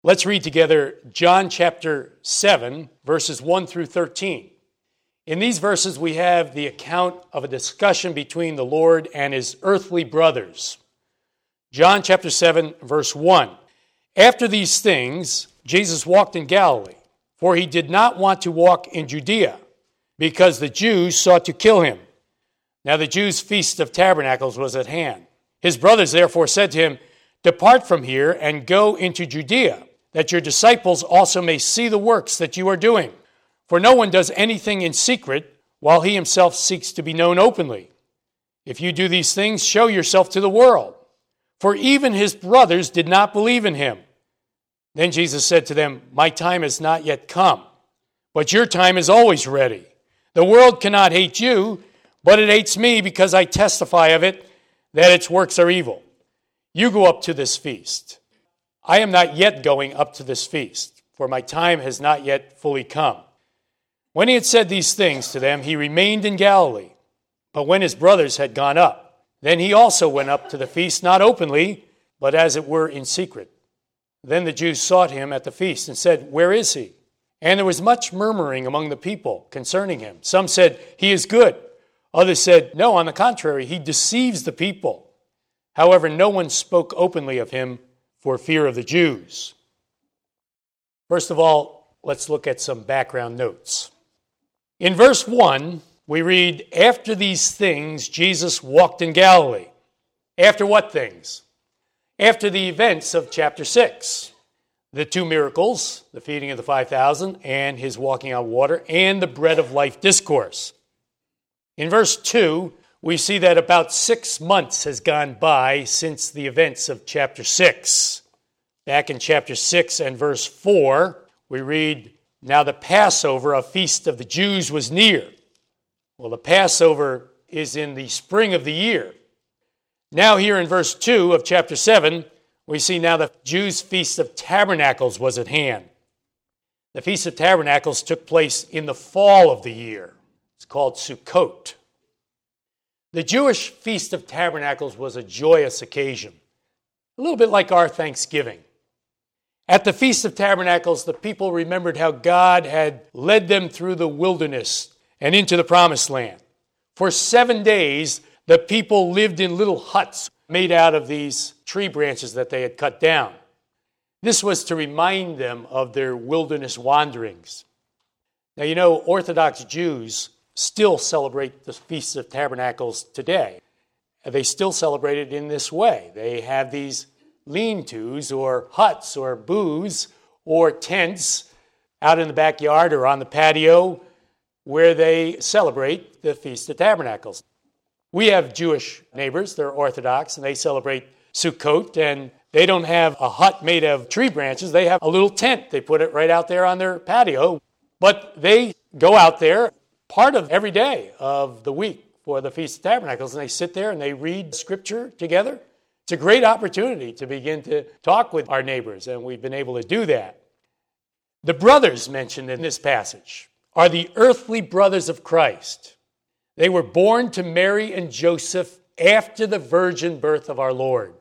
Let's read together John chapter 7, verses 1 through 13. In these verses, we have the account of a discussion between the Lord and his earthly brothers. John chapter 7, verse 1. After these things, Jesus walked in Galilee, for he did not want to walk in Judea, because the Jews sought to kill him. Now the Jews' feast of tabernacles was at hand. His brothers therefore said to him, "Depart from here and go into Judea, that your disciples also may see the works that you are doing. For no one does anything in secret, while he himself seeks to be known openly. If you do these things, show yourself to the world." For even his brothers did not believe in him. Then Jesus said to them, "My time has not yet come, but your time is always ready. The world cannot hate you, but it hates me because I testify of it that its works are evil. You go up to this feast. I am not yet going up to this feast, for my time has not yet fully come." When he had said these things to them, he remained in Galilee. But when his brothers had gone up, then he also went up to the feast, not openly, but as it were in secret. Then the Jews sought him at the feast and said, "Where is he?" And there was much murmuring among the people concerning him. Some said, "He is good." Others said, "No, on the contrary, he deceives the people." However, no one spoke openly of him for fear of the Jews. First of all, let's look at some background notes. In verse 1, we read, "After these things, Jesus walked in Galilee." After what things? After the events of chapter 6. The two miracles, the feeding of the 5,000 and his walking on water, and the bread of life discourse. In verse 2, we see that about 6 months has gone by since the events of chapter 6. Back in chapter 6 and verse 4, we read, "Now the Passover, a feast of the Jews, was near." Well, the Passover is in the spring of the year. Now here in verse 2 of chapter 7, we see now the Jews' Feast of Tabernacles was at hand. The Feast of Tabernacles took place in the fall of the year. It's called Sukkot. The Jewish Feast of Tabernacles was a joyous occasion, a little bit like our Thanksgiving. At the Feast of Tabernacles, the people remembered how God had led them through the wilderness and into the promised land. For 7 days, the people lived in little huts made out of these tree branches that they had cut down. This was to remind them of their wilderness wanderings. Now, you know, Orthodox Jews still celebrate the Feast of Tabernacles today. They still celebrate it in this way. They have these lean-tos or huts or booths or tents out in the backyard or on the patio where they celebrate the Feast of Tabernacles. We have Jewish neighbors, they're Orthodox, and they celebrate Sukkot, and they don't have a hut made of tree branches, they have a little tent. They put it right out there on their patio, but they go out there part of every day of the week for the Feast of Tabernacles, and they sit there and they read Scripture together. It's a great opportunity to begin to talk with our neighbors, and we've been able to do that. The brothers mentioned in this passage are the earthly brothers of Christ. They were born to Mary and Joseph after the virgin birth of our Lord.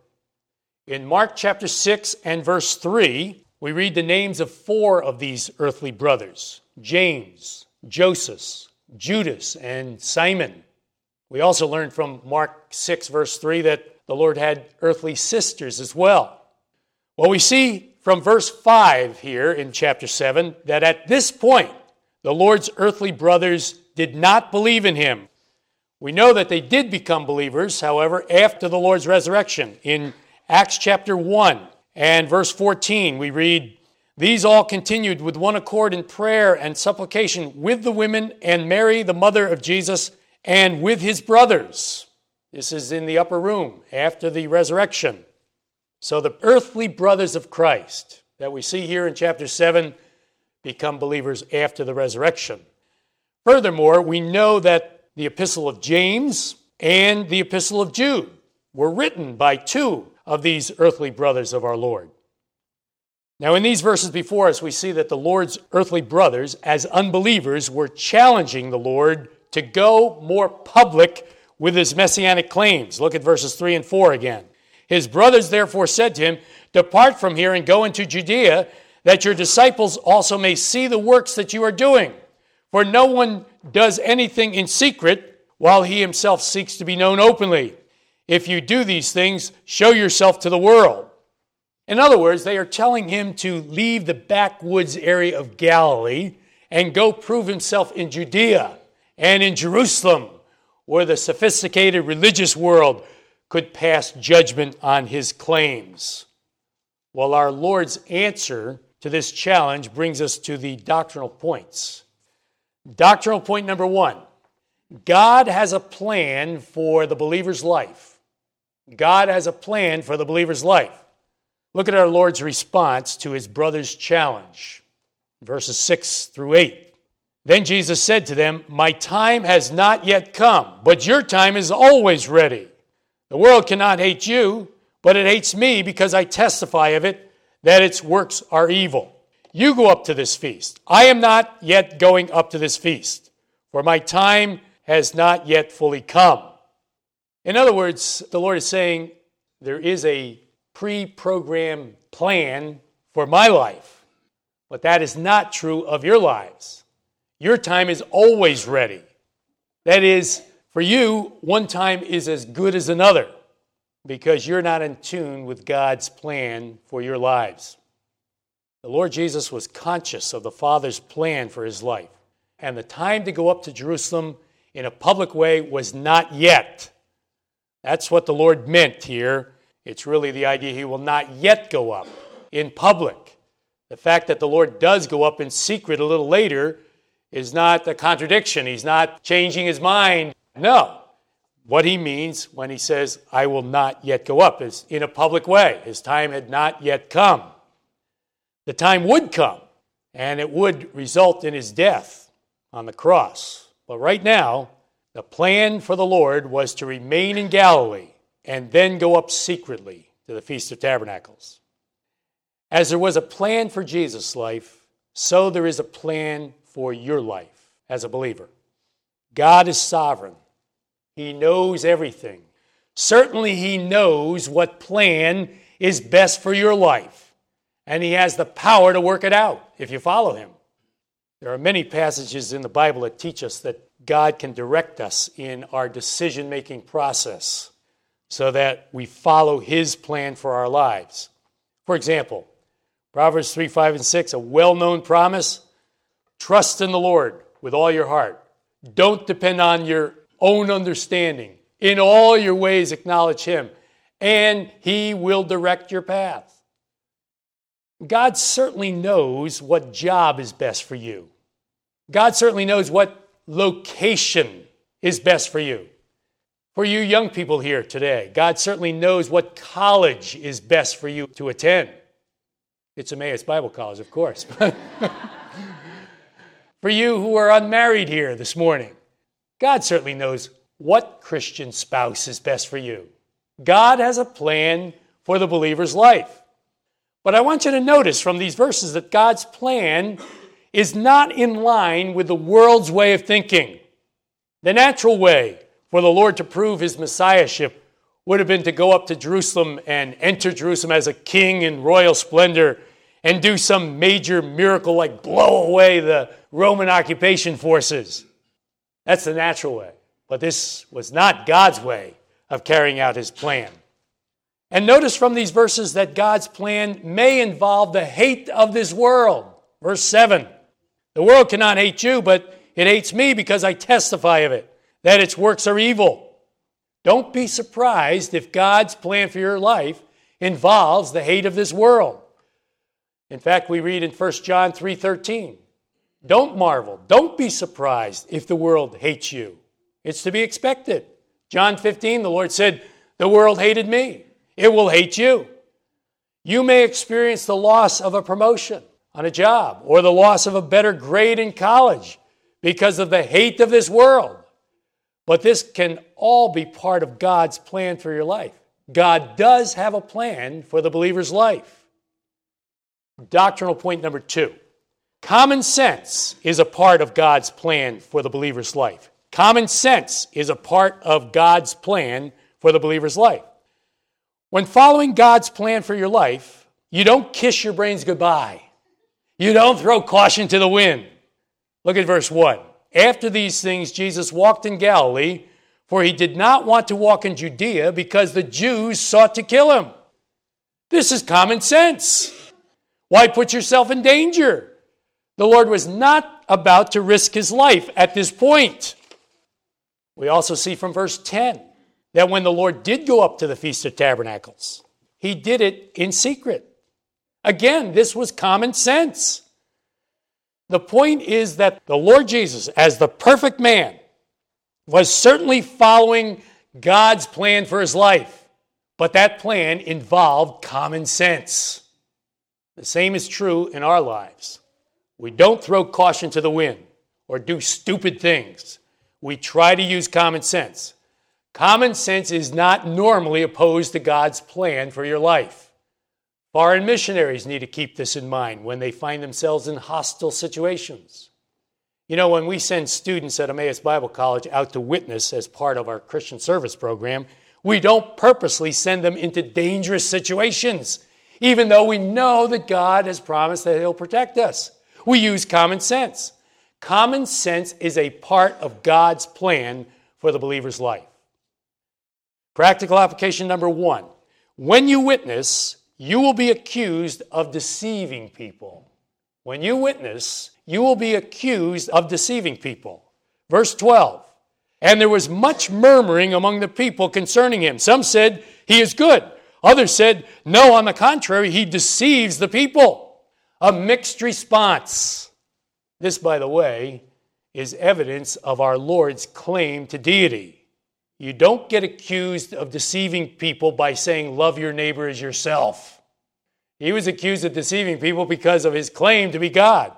In Mark chapter 6 and verse 3, we read the names of 4 of these earthly brothers: James, Joseph, Judas, and Simon. We also learned from Mark 6 verse 3 that the Lord had earthly sisters as well. Well, we see from verse 5 here in chapter 7 that at this point, the Lord's earthly brothers did not believe in him. We know that they did become believers, however, after the Lord's resurrection. In Acts chapter 1 and verse 14, we read, "These all continued with one accord in prayer and supplication with the women and Mary, the mother of Jesus, and with his brothers." This is in the upper room after the resurrection. So the earthly brothers of Christ that we see here in chapter 7 become believers after the resurrection. Furthermore, we know that the epistle of James and the epistle of Jude were written by 2 of these earthly brothers of our Lord. Now, in these verses before us, we see that the Lord's earthly brothers, as unbelievers, were challenging the Lord to go more public with his messianic claims. Look at verses 3 and 4 again. His brothers therefore said to him, Depart from here and go into Judea, that your disciples also may see the works that you are doing. For no one does anything in secret, while he himself seeks to be known openly. If you do these things, show yourself to the world." In other words, they are telling him to leave the backwoods area of Galilee and go prove himself in Judea and in Jerusalem, where the sophisticated religious world could pass judgment on his claims. Well, our Lord's answer to this challenge brings us to the doctrinal points. Doctrinal point number 1, God has a plan for the believer's life. God has a plan for the believer's life. Look at our Lord's response to his brother's challenge, verses 6 through 8. Then Jesus said to them, "My time has not yet come, but your time is always ready. The world cannot hate you, but it hates me because I testify of it, that its works are evil. You go up to this feast. I am not yet going up to this feast, for my time has not yet fully come." In other words, the Lord is saying there is a pre-programmed plan for my life, but that is not true of your lives. Your time is always ready. That is, for you, one time is as good as another because you're not in tune with God's plan for your lives. The Lord Jesus was conscious of the Father's plan for his life, and the time to go up to Jerusalem in a public way was not yet. That's what the Lord meant here. It's really the idea he will not yet go up in public. The fact that the Lord does go up in secret a little later is not a contradiction. He's not changing his mind. No. What he means when he says, "I will not yet go up," is in a public way. His time had not yet come. The time would come, and it would result in his death on the cross. But right now, the plan for the Lord was to remain in Galilee and then go up secretly to the Feast of Tabernacles. As there was a plan for Jesus' life, so there is a plan for your life as a believer. God is sovereign. He knows everything. Certainly he knows what plan is best for your life, and he has the power to work it out if you follow him. There are many passages in the Bible that teach us that God can direct us in our decision-making process so that we follow his plan for our lives. For example, Proverbs 3, 5, and 6, a well-known promise: trust in the Lord with all your heart. Don't depend on your own understanding. In all your ways acknowledge him, and he will direct your path. God certainly knows what job is best for you. God certainly knows what location is best for you. For you young people here today, God certainly knows what college is best for you to attend. It's Emmaus Bible College, of course. For you who are unmarried here this morning, God certainly knows what Christian spouse is best for you. God has a plan for the believer's life. But I want you to notice from these verses that God's plan is not in line with the world's way of thinking. The natural way for the Lord to prove his messiahship would have been to go up to Jerusalem and enter Jerusalem as a king in royal splendor and do some major miracle like blow away the Roman occupation forces. That's the natural way. But this was not God's way of carrying out his plan. And notice from these verses that God's plan may involve the hate of this world. Verse 7, the world cannot hate you, but it hates me because I testify of it, that its works are evil. Don't be surprised if God's plan for your life involves the hate of this world. In fact, we read in 1 John 3:13, don't marvel, don't be surprised if the world hates you. It's to be expected. John 15, the Lord said, the world hated me. It will hate you. You may experience the loss of a promotion on a job or the loss of a better grade in college because of the hate of this world. But this can all be part of God's plan for your life. God does have a plan for the believer's life. Doctrinal point number 2. Common sense is a part of God's plan for the believer's life. Common sense is a part of God's plan for the believer's life. When following God's plan for your life, You don't kiss your brains goodbye. You don't throw caution to the wind. Look at verse 1. After these things, Jesus walked in Galilee, for he did not want to walk in Judea because the Jews sought to kill him. This is common sense. Why put yourself in danger? The Lord was not about to risk his life at this point. We also see from verse 10 that when the Lord did go up to the Feast of Tabernacles, he did it in secret. Again, this was common sense. The point is that the Lord Jesus, as the perfect man, was certainly following God's plan for his life, but that plan involved common sense. The same is true in our lives. We don't throw caution to the wind or do stupid things. We try to use common sense. Common sense is not normally opposed to God's plan for your life. Foreign missionaries need to keep this in mind when they find themselves in hostile situations. You know, when we send students at Emmaus Bible College out to witness as part of our Christian service program, we don't purposely send them into dangerous situations, even though we know that God has promised that he'll protect us. We use common sense. Common sense is a part of God's plan for the believer's life. Practical application number 1. When you witness, you will be accused of deceiving people. When you witness, you will be accused of deceiving people. Verse 12. And there was much murmuring among the people concerning him. Some said, he is good. Others said, no, on the contrary, he deceives the people. A mixed response. This, by the way, is evidence of our Lord's claim to deity. You don't get accused of deceiving people by saying, love your neighbor as yourself. He was accused of deceiving people because of his claim to be God.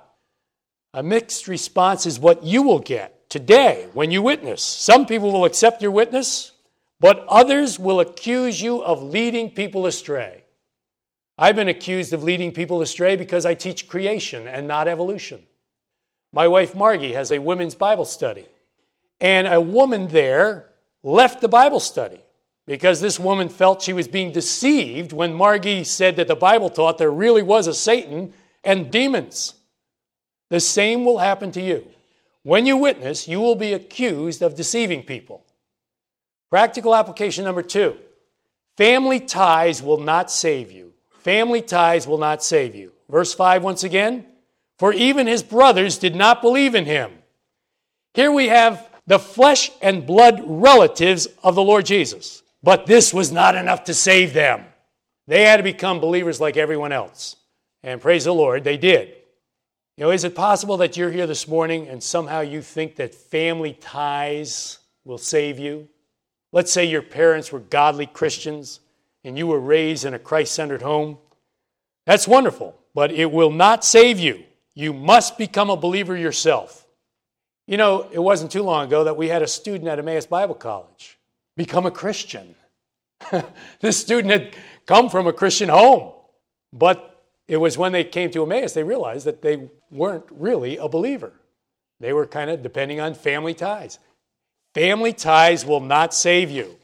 A mixed response is what you will get today when you witness. Some people will accept your witness, but others will accuse you of leading people astray. I've been accused of leading people astray because I teach creation and not evolution. My wife Margie has a women's Bible study, and a woman there left the Bible study because this woman felt she was being deceived when Margie said that the Bible taught there really was a Satan and demons. The same will happen to you. When you witness, you will be accused of deceiving people. Practical application number 2. Family ties will not save you. Family ties will not save you. Verse 5 once again. For even his brothers did not believe in him. Here we have the flesh and blood relatives of the Lord Jesus. But this was not enough to save them. They had to become believers like everyone else. And praise the Lord, they did. You know, is it possible that you're here this morning and somehow you think that family ties will save you? Let's say your parents were godly Christians and you were raised in a Christ-centered home. That's wonderful, but it will not save you. You must become a believer yourself. You know, it wasn't too long ago that we had a student at Emmaus Bible College become a Christian. This student had come from a Christian home, but it was when they came to Emmaus they realized that they weren't really a believer. They were kind of depending on family ties. Family ties will not save you.